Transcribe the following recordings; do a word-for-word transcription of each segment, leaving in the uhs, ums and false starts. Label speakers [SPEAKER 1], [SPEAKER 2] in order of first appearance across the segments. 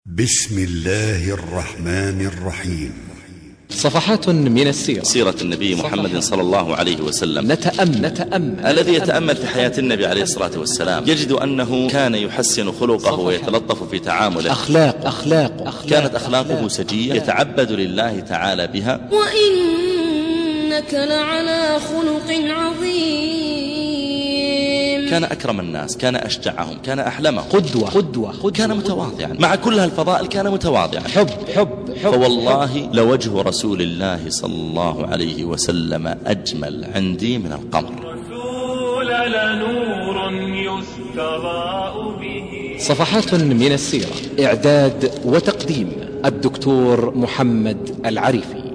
[SPEAKER 1] بسم الله الرحمن الرحيم.
[SPEAKER 2] صفحات من السيرة.
[SPEAKER 3] سيرة النبي محمد صلى الله عليه وسلم.
[SPEAKER 2] نتأمل, نتأمل
[SPEAKER 3] الذي يتأمل في حياة النبي عليه الصلاة والسلام يجد أنه كان يحسن خلقه ويتلطف في تعامله.
[SPEAKER 2] أخلاق أخلاق, أخلاق
[SPEAKER 3] كانت أخلاقه سجية يتعبد لله تعالى بها.
[SPEAKER 4] وإنك لعلى خلق عظيم.
[SPEAKER 3] كان أكرم الناس، كان أشجعهم، كان أحلمهم،
[SPEAKER 2] قدوة, قدوة, قدوة
[SPEAKER 3] كان متواضعا مع كل هالفضائل، كان متواضعا.
[SPEAKER 2] حب حب, حب
[SPEAKER 3] فوالله لوجه رسول الله صلى الله عليه وسلم أجمل عندي من القمر.
[SPEAKER 5] رسول لنور يستضاء به.
[SPEAKER 2] صفحات من السيرة. إعداد وتقديم الدكتور محمد العريفي.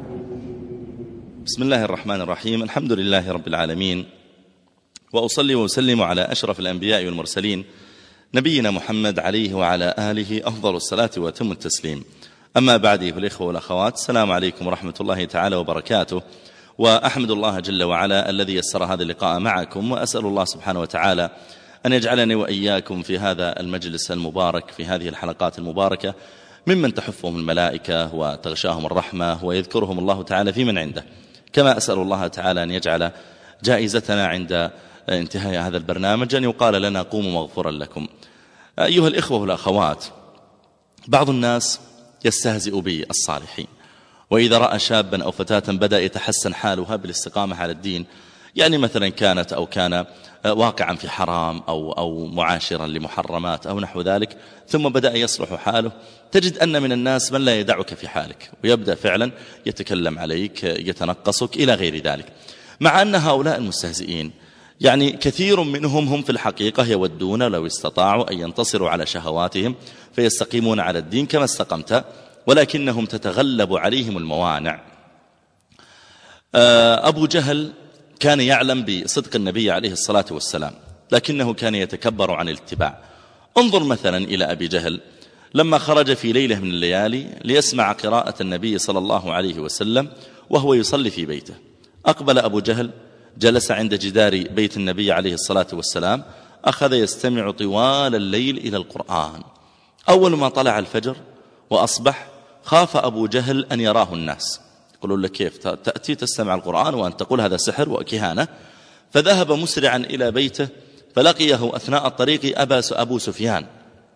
[SPEAKER 3] بسم الله الرحمن الرحيم. الحمد لله رب العالمين، وأصلي وأسلم على أشرف الأنبياء والمرسلين نبينا محمد عليه وعلى آله أفضل الصلاة وأتم التسليم. أما بعد أيها الإخوة والأخوات، السلام عليكم ورحمة الله تعالى وبركاته. وأحمد الله جل وعلا الذي يسر هذا اللقاء معكم، وأسأل الله سبحانه وتعالى أن يجعلني وإياكم في هذا المجلس المبارك، في هذه الحلقات المباركة، ممن تحفهم الملائكة وتغشاهم الرحمة ويذكرهم الله تعالى في من عنده. كما أسأل الله تعالى أن يجعل جائزتنا عند انتهاء هذا البرنامج أن يقال لنا قوموا مغفورا لكم. أيها الإخوة والأخوات، بعض الناس يستهزئ بالصالحين، وإذا رأى شابا أو فتاة بدأ يتحسن حالها بالاستقامة على الدين، يعني مثلا كانت أو كان واقعا في حرام أو, أو معاشرا لمحرمات أو نحو ذلك، ثم بدأ يصلح حاله، تجد أن من الناس من لا يدعك في حالك، ويبدأ فعلا يتكلم عليك، يتنقصك إلى غير ذلك. مع أن هؤلاء المستهزئين يعني كثير منهم هم في الحقيقة يودون لو استطاعوا أن ينتصروا على شهواتهم فيستقيمون على الدين كما استقمت، ولكنهم تتغلب عليهم الموانع. أبو جهل كان يعلم بصدق النبي عليه الصلاة والسلام، لكنه كان يتكبر عن الاتباع. انظر مثلا إلى أبي جهل لما خرج في ليلة من الليالي ليسمع قراءة النبي صلى الله عليه وسلم وهو يصلي في بيته. أقبل أبو جهل، جلس عند جدار بيت النبي عليه الصلاة والسلام، أخذ يستمع طوال الليل إلى القرآن. أول ما طلع الفجر وأصبح خاف أبو جهل أن يراه الناس، يقولون لك كيف تأتي تستمع القرآن وأن تقول هذا سحر وكهانة. فذهب مسرعا إلى بيته، فلقيه أثناء الطريق أبا أبو سفيان،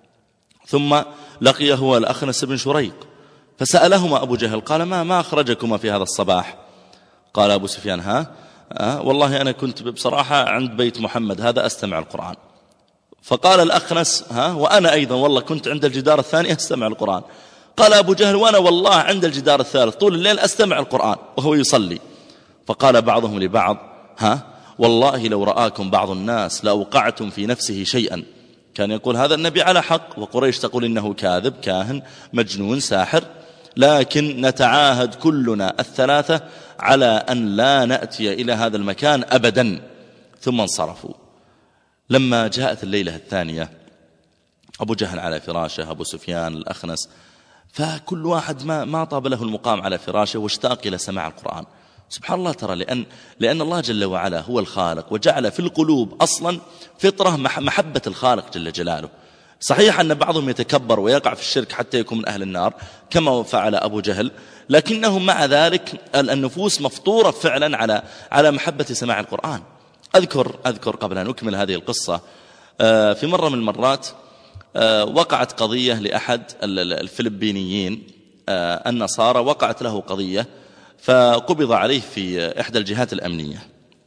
[SPEAKER 3] ثم لقيه الأخنس بن شريق، فسألهما أبو جهل قال ما ما أخرجكما في هذا الصباح؟ قال أبو سفيان ها أه والله أنا كنت بصراحة عند بيت محمد هذا أستمع القرآن. فقال الأخنس ها وأنا أيضا والله كنت عند الجدار الثاني أستمع القرآن. قال أبو جهل وأنا والله عند الجدار الثالث طول الليل أستمع القرآن وهو يصلي. فقال بعضهم لبعض ها والله لو رآكم بعض الناس لأوقعتم في نفسه شيئا. كان يقول هذا النبي على حق، وقريش تقول إنه كاذب كاهن مجنون ساحر، لكن نتعاهد كلنا الثلاثة على أن لا نأتي إلى هذا المكان أبدا. ثم انصرفوا. لما جاءت الليلة الثانية، أبو جهل على فراشه، أبو سفيان، الأخنس، فكل واحد ما ما طاب له المقام على فراشه واشتاق إلى سماع القرآن. سبحان الله، ترى لأن, لأن الله جل وعلا هو الخالق، وجعل في القلوب أصلا فطرة محبة الخالق جل جلاله. صحيح أن بعضهم يتكبر ويقع في الشرك حتى يكون من أهل النار كما فعل أبو جهل، لكنهم مع ذلك النفوس مفطورة فعلا على على محبة سماع القرآن. أذكر أذكر قبل أن أكمل هذه القصة، في مرة من المرات وقعت قضية لأحد الفلبينيين النصارى، وقعت له قضية فقبض عليه في إحدى الجهات الأمنية.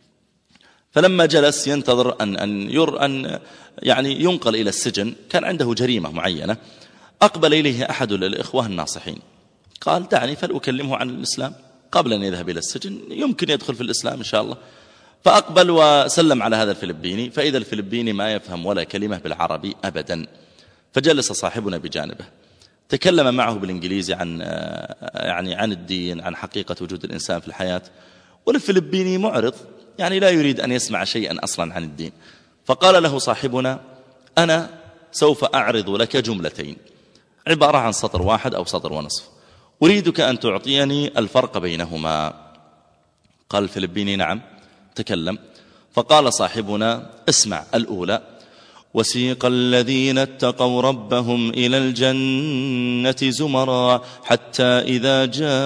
[SPEAKER 3] فلما جلس ينتظر أن أن ير أن يعني ينقل إلى السجن، كان عنده جريمة معينة، أقبل إليه أحد الإخوة الناصحين قال دعني فلأكلمه عن الإسلام قبل أن يذهب إلى السجن، يمكن يدخل في الإسلام إن شاء الله. فأقبل وسلم على هذا الفلبيني، فإذا الفلبيني ما يفهم ولا كلمة بالعربي أبدا. فجلس صاحبنا بجانبه، تكلم معه بالإنجليزي عن يعني عن الدين، عن حقيقة وجود الإنسان في الحياة، والفلبيني معرض يعني لا يريد أن يسمع شيئا أصلا عن الدين. فقال له صاحبنا أنا سوف أعرض لك جملتين عبارة عن سطر واحد أو سطر ونصف، أريدك أن تعطيني الفرق بينهما. قال الفلبيني نعم، تكلم. فقال صاحبنا اسمع، الأولى وسيق الذين اتقوا ربهم إلى الجنة زمرا حتى إذا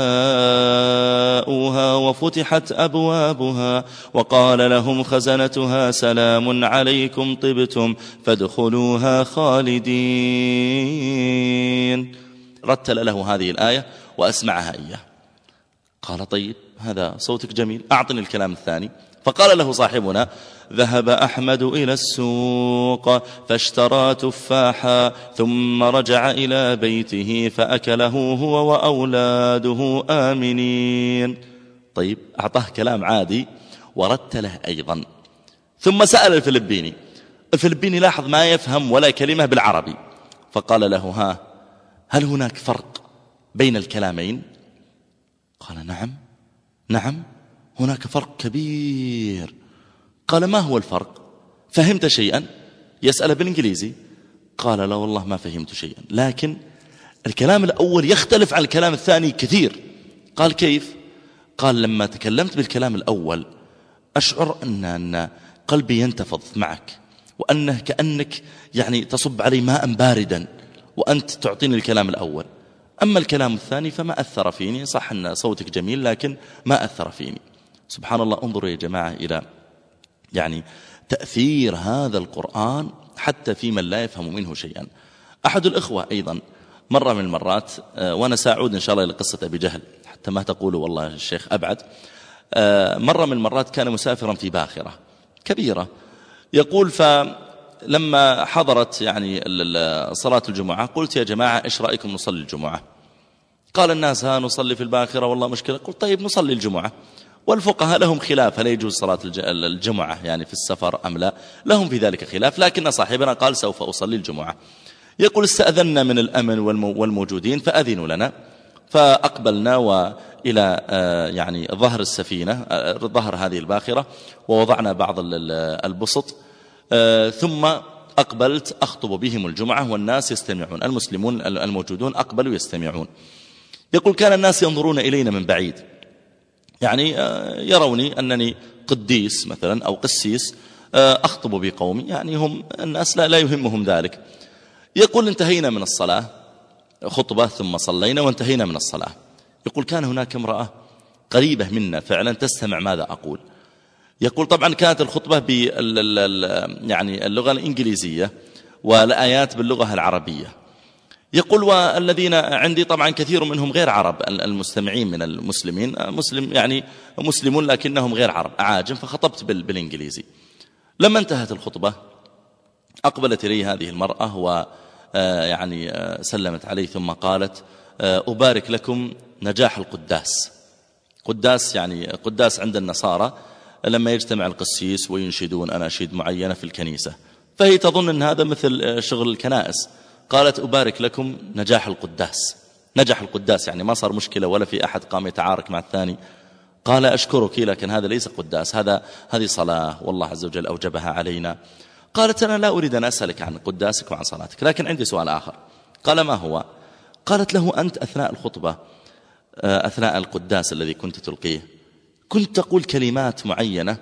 [SPEAKER 3] جاءوها وفتحت أبوابها وقال لهم خزنتها سلام عليكم طبتم فادخلوها خالدين. رتل له هذه الآية وأسمعها إياه. قال طيب هذا صوتك جميل، أعطني الكلام الثاني. فقال له صاحبنا ذهب أحمد إلى السوق فاشترى تفاحا ثم رجع إلى بيته فأكله هو وأولاده آمنين. طيب أعطاه كلام عادي ورتله أيضا. ثم سأل الفلبيني. الفلبيني لاحظ ما يفهم ولا كلمة بالعربي، فقال له ها هل هناك فرق بين الكلامين؟ قال نعم نعم هناك فرق كبير. قال ما هو الفرق؟ فهمت شيئا؟ يسأل بالإنجليزي. قال لا والله ما فهمت شيئا، لكن الكلام الأول يختلف عن الكلام الثاني كثير. قال كيف؟ قال لما تكلمت بالكلام الأول أشعر أن, أن قلبي ينتفض معك، وأنه كأنك يعني تصب علي ماء باردا وأنت تعطيني الكلام الأول. أما الكلام الثاني فما أثر فيني، صح أن صوتك جميل لكن ما أثر فيني. سبحان الله. انظروا يا جماعة إلى يعني تأثير هذا القرآن حتى في من لا يفهم منه شيئا. أحد الإخوة أيضا مرة من المرات، وأنا سأعود إن شاء الله إلى قصة أبي جهل حتى ما تقولوا والله الشيخ أبعد، مرة من المرات كان مسافرا في باخرة كبيرة، يقول فلما حضرت يعني صلاة الجمعة قلت يا جماعة إيش رأيكم نصلي الجمعة؟ قال الناس ها نصلي في الباخرة والله مشكلة. قلت طيب نصلي الجمعة، والفقهاء لهم خلاف هل يجوز صلاة الجمعة يعني في السفر أم لا، لهم في ذلك خلاف، لكن صاحبنا قال سوف أصلي الجمعة. يقول استأذنا من الأمن والموجودين فأذنوا لنا، فأقبلنا وإلى يعني ظهر السفينة ظهر هذه الباخرة ووضعنا بعض البسط، ثم أقبلت أخطب بهم الجمعة والناس يستمعون، المسلمون الموجودون أقبلوا يستمعون. يقول كان الناس ينظرون إلينا من بعيد، يعني يروني أنني قديس مثلا أو قسيس أخطب بقومي، يعني هم الناس لا, لا يهمهم ذلك. يقول انتهينا من الصلاة خطبة ثم صلينا وانتهينا من الصلاة. يقول كان هناك امرأة قريبة منا فعلا تستمع ماذا أقول. يقول طبعا كانت الخطبة بال يعني اللغة الإنجليزية والآيات باللغة العربية. يقول والذين عندي طبعا كثير منهم غير عرب، المستمعين من المسلمين مسلم يعني مسلمون لكنهم غير عرب أعاجم، فخطبت بالإنجليزي. لما انتهت الخطبة أقبلت إلي هذه المرأة و يعني سلمت علي ثم قالت أبارك لكم نجاح القداس. قداس يعني قداس عند النصارى لما يجتمع القسيس وينشدون أناشيد معينة في الكنيسة، فهي تظن أن هذا مثل شغل الكنائس. قالت أبارك لكم نجاح القداس. نجح القداس يعني ما صار مشكلة ولا في أحد قام يتعارك مع الثاني. قال أشكرك لكن هذا ليس قداس، هذا هذه صلاة والله عز وجل أوجبها علينا. قالت أنا لا أريد أن أسألك عن قداسك وعن صلاتك، لكن عندي سؤال آخر. قال ما هو؟ قالت له أنت أثناء الخطبة أثناء القداس الذي كنت تلقيه كنت تقول كلمات معينة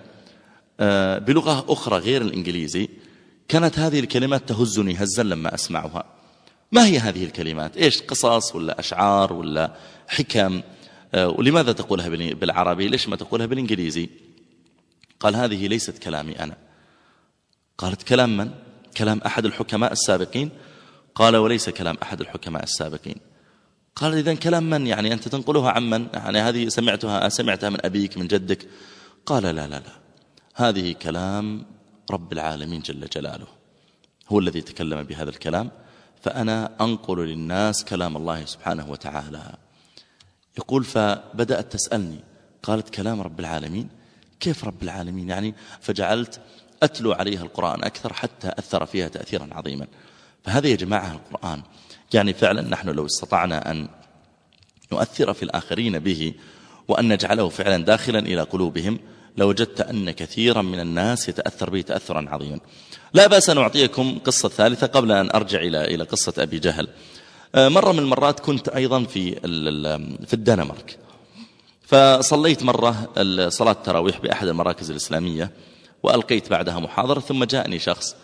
[SPEAKER 3] بلغة أخرى غير الإنجليزي، كانت هذه الكلمات تهزني هزا لما أسمعها. ما هي هذه الكلمات؟ إيش قصص ولا أشعار ولا حكم؟ ولماذا تقولها بالعربي؟ ليش ما تقولها بالإنجليزي؟ قال هذه ليست كلامي أنا. قالت كلام من؟ كلام أحد الحكماء السابقين. قال وليس كلام أحد الحكماء السابقين. قال إذن كلام من؟ يعني أنت تنقلها عن من؟ يعني هذه سمعتها سمعتها من أبيك من جدك؟ قال لا لا لا هذه كلام رب العالمين جل جلاله، هو الذي تكلم بهذا الكلام، فأنا أنقل للناس كلام الله سبحانه وتعالى. يقول فبدأت تسألني، قالت كلام رب العالمين؟ كيف رب العالمين يعني؟ فجعلت أتلو عليها القرآن أكثر حتى أثر فيها تأثيرا عظيما. فهذا يا جماعة القرآن يعني فعلا نحن لو استطعنا أن نؤثر في الآخرين به وأن نجعله فعلا داخلا إلى قلوبهم لوجدت أن كثيرا من الناس يتأثر به تأثرا عظيما. لا بأس أن أعطيكم قصة ثالثة قبل أن أرجع إلى إلى قصة أبي جهل. مرة من المرات كنت أيضا في في الدنمارك، فصليت مرة صلاة التراويح بأحد المراكز الإسلامية وألقيت بعدها محاضرة، ثم جاءني شخص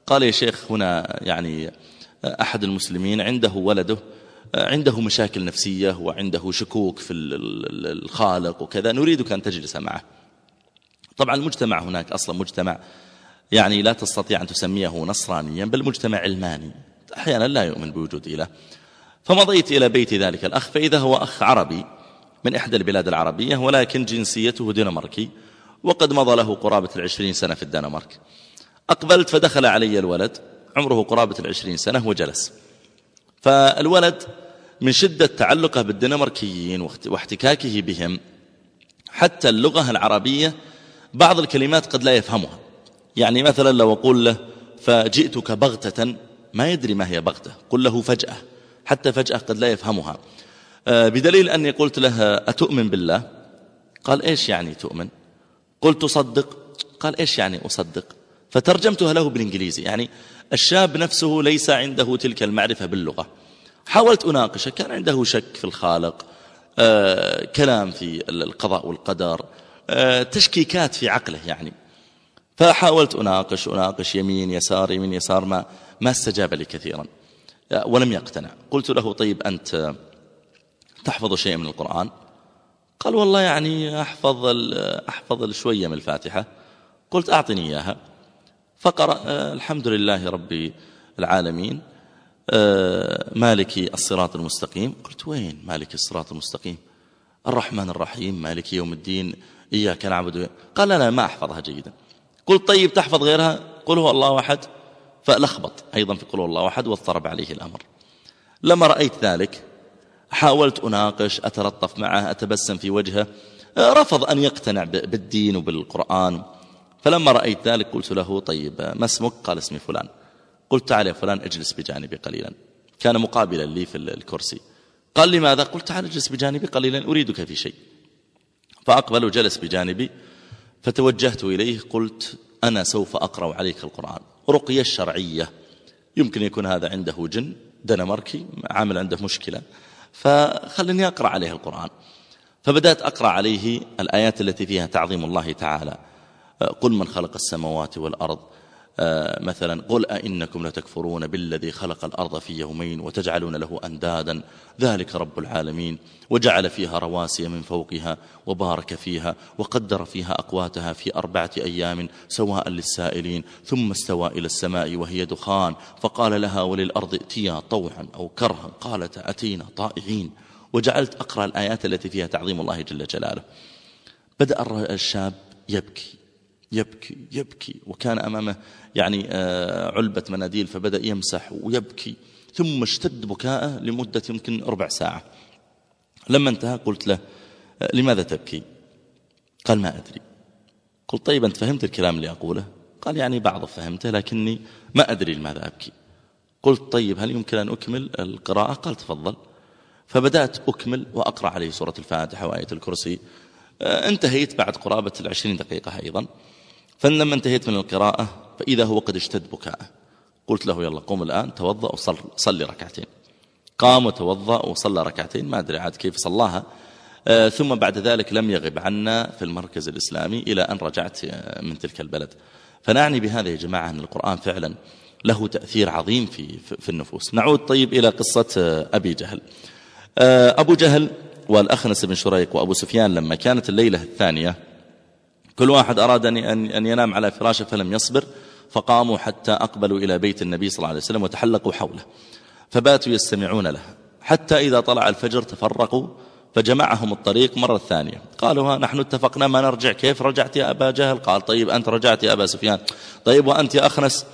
[SPEAKER 3] قال يا شيخ هنا يعني أحد المسلمين عنده ولده عنده مشاكل نفسية وعنده شكوك في الخالق وكذا، نريدك أن تجلس معه. طبعا المجتمع هناك أصلا مجتمع يعني لا تستطيع أن تسميه نصرانيا، بل مجتمع علماني أحيانا لا يؤمن بوجود إله. فمضيت إلى بيت ذلك الأخ، فإذا هو أخ عربي من إحدى البلاد العربية، ولكن جنسيته دنماركي، وقد مضى له قرابة العشرين سنة في الدنمارك. أقبلت فدخل علي الولد عمره قرابة العشرين سنة وجلس. فالولد من شدة تعلقه بالدنماركيين واحتكاكه بهم حتى اللغة العربية بعض الكلمات قد لا يفهمها. يعني مثلا لو أقول له فجئتك بغتة، ما يدري ما هي بغتة، قل له فجأة، حتى فجأة قد لا يفهمها. بدليل أني قلت له أتؤمن بالله؟ قال إيش يعني تؤمن؟ قلت تصدق؟ قال إيش يعني أصدق؟ فترجمتها له بالإنجليزي. يعني الشاب نفسه ليس عنده تلك المعرفة باللغة. حاولت أناقشه، كان عنده شك في الخالق، آه، كلام في القضاء والقدر، آه، تشكيكات في عقله يعني. فحاولت أناقش أناقش يمين يسار يمين يسار، ما ما استجاب لي كثيرا ولم يقتنع. قلت له طيب أنت تحفظ شيء من القرآن؟ قال والله يعني أحفظ أحفظ شوية من الفاتحة. قلت أعطني إياها. فقرأ الحمد لله رب العالمين مالك الصراط المستقيم. قلت وين مالك الصراط المستقيم؟ الرحمن الرحيم مالك يوم الدين إياك نعبد. قال لا ما أحفظها جيدا. قلت طيب تحفظ غيرها؟ قل هو الله أحد. فلخبط أيضا في قل هو الله أحد واضطرب عليه الأمر. لما رأيت ذلك حاولت أناقش، أتلطف معه، أتبسم في وجهه، رفض أن يقتنع بالدين وبالقرآن. فلما رأيت ذلك قلت له طيب ما اسمك؟ قال اسمي فلان. قلت تعال يا فلان اجلس بجانبي قليلا. كان مقابلا لي في الكرسي. قال لي ماذا؟ قلت تعال اجلس بجانبي قليلا أريدك في شيء. فأقبل وجلس بجانبي، فتوجهت إليه قلت أنا سوف أقرأ عليك القرآن، رقية الشرعية. يمكن يكون هذا عنده جن دنماركي عامل عنده مشكلة، فخلني أقرأ عليه القرآن. فبدأت أقرأ عليه الآيات التي فيها تعظيم الله تعالى. قل من خلق السماوات والأرض، مثلا قل أئنكم لتكفرون بالذي خلق الأرض في يومين وتجعلون له أندادا ذلك رب العالمين وجعل فيها رواسي من فوقها وبارك فيها وقدر فيها أقواتها في أربعة أيام سواء للسائلين ثم استوى إلى السماء وهي دخان فقال لها وللأرض ائتيا طوعا أو كرها قالت أتينا طائعين. وجعلت أقرأ الآيات التي فيها تعظيم الله جل جلاله. بدأ الشاب يبكي يبكي يبكي وكان أمامه يعني علبة مناديل، فبدأ يمسح ويبكي، ثم اشتد بكاءه لمدة يمكن ربع ساعة. لما انتهى قلت له لماذا تبكي؟ قال ما أدري. قلت طيب أنت فهمت الكلام اللي أقوله؟ قال يعني بعض فهمته لكني ما أدري لماذا أبكي. قلت طيب هل يمكن أن أكمل القراءة؟ قال تفضل. فبدأت أكمل وأقرأ عليه سورة الفاتحة وآية الكرسي. انتهيت بعد قرابة العشرين دقيقة أيضا. فلما انتهيت من القراءة فإذا هو قد اشتد بكاءه. قلت له يلا قم الآن توضأ وصلي ركعتين. قام وتوضأ وصلى ركعتين، ما أدري عاد كيف صلاها. آه ثم بعد ذلك لم يغب عنا في المركز الإسلامي إلى أن رجعت من تلك البلد. فنعني بهذا يا جماعة أن القرآن فعلا له تأثير عظيم في, في النفوس. نعود طيب إلى قصة أبي جهل. آه أبو جهل والأخنس بن شريق وأبو سفيان لما كانت الليلة الثانية كل واحد أراد أن ينام على فراشه فلم يصبر، فقاموا حتى أقبلوا إلى بيت النبي صلى الله عليه وسلم وتحلقوا حوله، فباتوا يستمعون له حتى إذا طلع الفجر تفرقوا، فجمعهم الطريق مرة ثانية. قالوا نحن اتفقنا ما نرجع. كيف رجعت يا أبا جهل؟ قال طيب أنت رجعت يا أبا سفيان. طيب وأنت يا أخنس؟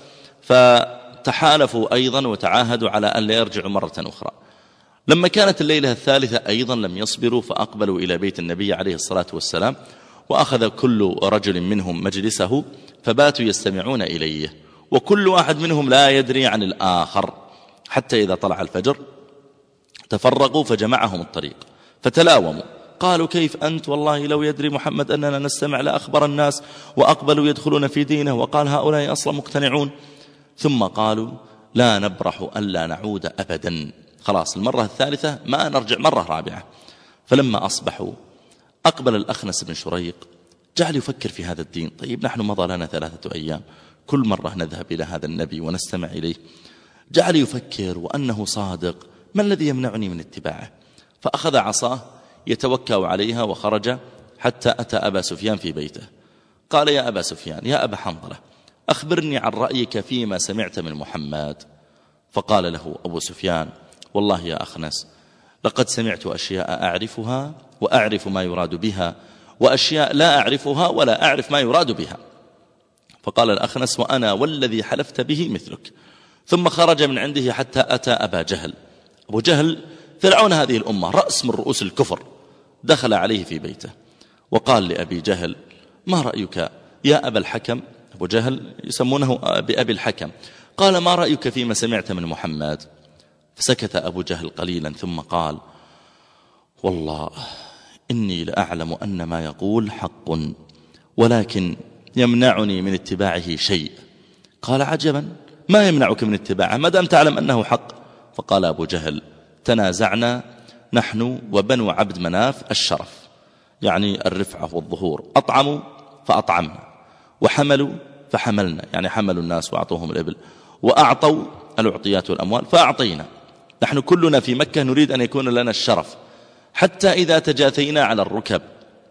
[SPEAKER 3] فتحالفوا أيضا وتعاهدوا على أن لا يرجعوا مرة أخرى. لما كانت الليلة الثالثة أيضا لم يصبروا، فأقبلوا إلى بيت النبي عليه الصلاة والسلام، وأخذ كل رجل منهم مجلسه فباتوا يستمعون إليه، وكل واحد منهم لا يدري عن الآخر، حتى إذا طلع الفجر تفرقوا فجمعهم الطريق فتلاوموا. قالوا كيف أنت؟ والله لو يدري محمد أننا نستمع لأخبر الناس وأقبلوا يدخلون في دينه، وقال هؤلاء أصلا مقتنعون. ثم قالوا لا نبرح ألا نعود أبدا، خلاص المرة الثالثة ما نرجع مرة رابعة. فلما أصبحوا أقبل الأخنس بن شريق، جعل يفكر في هذا الدين. طيب نحن مضى لنا ثلاثة أيام كل مرة نذهب إلى هذا النبي ونستمع إليه جعل يفكر وأنه صادق، ما الذي يمنعني من اتباعه؟ فأخذ عصاه يتوكأ عليها وخرج حتى أتى أبا سفيان في بيته. قال: يا أبا سفيان، يا أبا حنظلة، أخبرني عن رأيك فيما سمعت من محمد. فقال له أبو سفيان: والله يا أخنس، لقد سمعت أشياء أعرفها وأعرف ما يراد بها، وأشياء لا أعرفها ولا أعرف ما يراد بها. فقال الأخنس: وأنا والذي حلفت به مثلك. ثم خرج من عنده حتى أتى أبا جهل. أبو جهل فرعون هذه الأمة، رأس من رؤوس الكفر، دخل عليه في بيته وقال لأبي جهل: ما رأيك يا أبا الحكم؟ أبو جهل يسمونه بأبي الحكم. قال: ما رأيك فيما سمعت من محمد؟ فسكت أبو جهل قليلا ثم قال: والله إني لأعلم أن ما يقول حق، ولكن يمنعني من اتباعه شيء. قال: عجبا، ما يمنعك من اتباعه ما دام تعلم أنه حق؟ فقال أبو جهل: تنازعنا نحن وبنو عبد مناف الشرف، يعني الرفعة والظهور، أطعموا فأطعمنا، وحملوا فحملنا، يعني حملوا الناس وأعطوهم الإبل، وأعطوا الأعطيات والأموال فأعطينا. نحن كلنا في مكة نريد أن يكون لنا الشرف، حتى إذا تجاثينا على الركب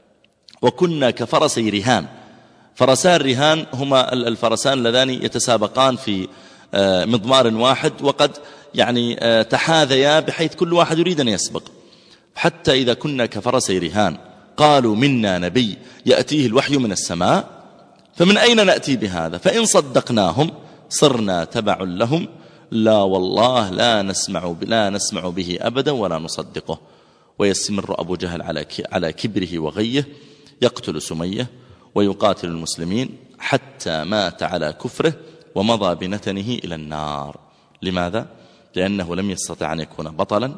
[SPEAKER 3] وكنا كفرسي رهان. فرسان رهان هما الفرسان اللذان يتسابقان في مضمار واحد، وقد يعني تحاذيا بحيث كل واحد يريد أن يسبق. حتى إذا كنا كفرسي رهان قالوا: منا نبي يأتيه الوحي من السماء، فمن أين نأتي بهذا؟ فإن صدقناهم صرنا تبع لهم، لا والله لا نسمع لا نسمع به أبدا ولا نصدقه. ويستمر أبو جهل على على كبره وغيه، يقتل سمية ويقاتل المسلمين حتى مات على كفره ومضى بنتنه إلى النار. لماذا؟ لأنه لم يستطع أن يكون بطلا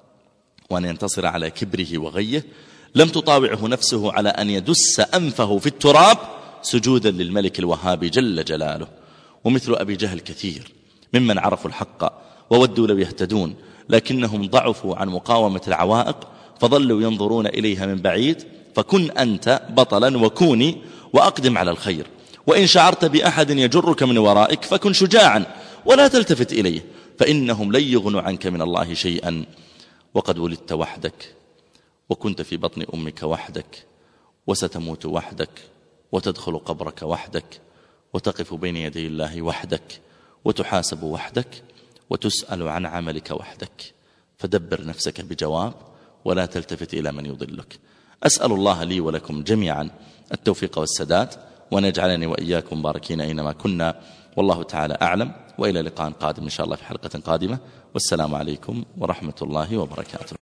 [SPEAKER 3] وأن ينتصر على كبره وغيه، لم تطاوعه نفسه على أن يدس أنفه في التراب سجودا للملك الوهاب جل جلاله. ومثل أبي جهل كثير ممن عرفوا الحق وودوا لو يهتدون، لكنهم ضعفوا عن مقاومة العوائق فظلوا ينظرون إليها من بعيد. فكن أنت بطلا وكوني وأقدم على الخير، وإن شعرت بأحد يجرك من ورائك فكن شجاعا ولا تلتفت إليه، فإنهم لن يغنوا عنك من الله شيئا. وقد ولدت وحدك، وكنت في بطن أمك وحدك، وستموت وحدك، وتدخل قبرك وحدك، وتقف بين يدي الله وحدك، وتحاسب وحدك، وتسأل عن عملك وحدك. فدبر نفسك بجواب ولا تلتفت إلى من يضلك. أسأل الله لي ولكم جميعا التوفيق والسداد، وأن يجعلني وإياكم باركين أينما كنا، والله تعالى أعلم. وإلى لقاء قادم إن شاء الله في حلقة قادمة، والسلام عليكم ورحمة الله وبركاته.